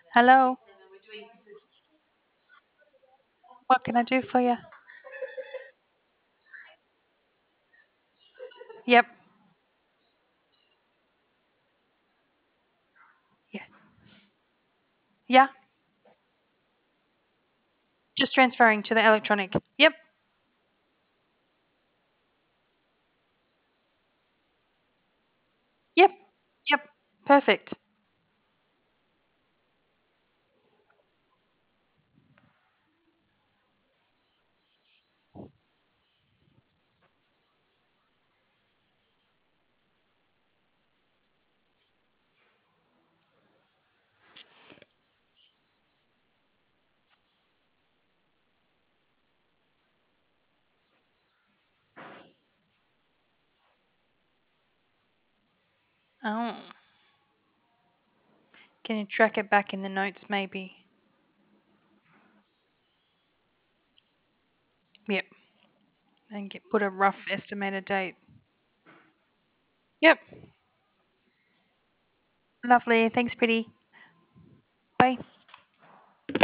Hello, what can I do for you? Yep. Yeah. Yeah. Just transferring to the electronic. Yep. Yep. Yep. Perfect. Oh, can you track it back in the notes maybe? Yep. And put a rough estimated date. Yep. Lovely. Thanks, pretty. Bye.